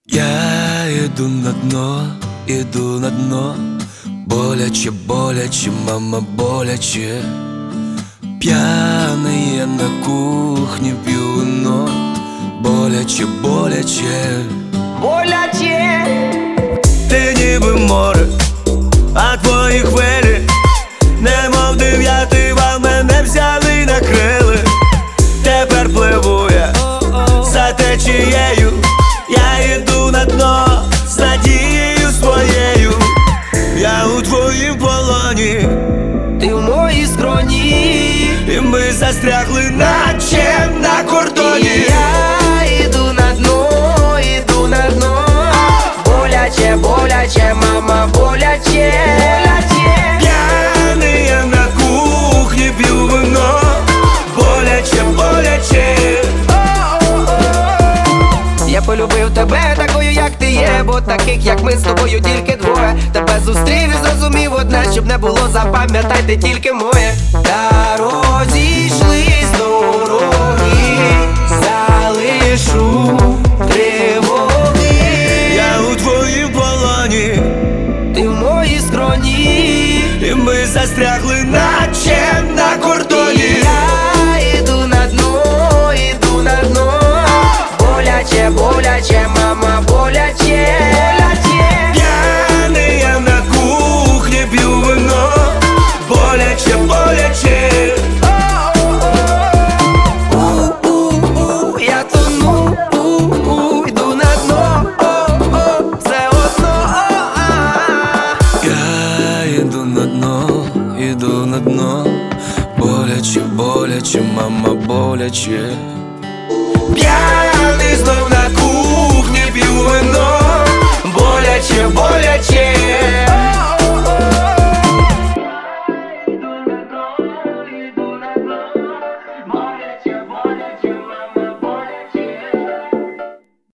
Я иду на дно, иду на дно. Боляче, боляче, мама, боляче. П'яний я на кухні п'ю вино. Боляче, боляче, боляче. Ти ніби море, а твої хвилі немов дев'ятий вал, мене взяли й накрили. Тепер пливу я за течією. Я йду на дно з надією своєю. Я у твоїм полоні, Ти в моїй скроні, і ми застрягли, наче на кордоні. Я іду на дно, іду на дно. Боляче, боляче, мама, боляче. П'яний я на кухні п'ю вино. Боляче, боляче. Я полюбив тебе такою, як ти є, бо таких, як ми з тобою, тільки двоє. Тебе зустрів і зрозумів одне, щоб не було, запам'ятайте тільки моє. Та розійшлись дороги, залишу тривоги. Я у твоїм полоні, Ти в моїй скроні, і ми застрягли, наче на кордоні. я іду на дно, іду на дно. Боляче, боляче, мама, боляче. П'яний я на кухні п'ю вино. Боляче, боляче. Я тону, йду на дно, все одно. Я іду на дно, іду на дно. Боляче, боляче, мама, боляче.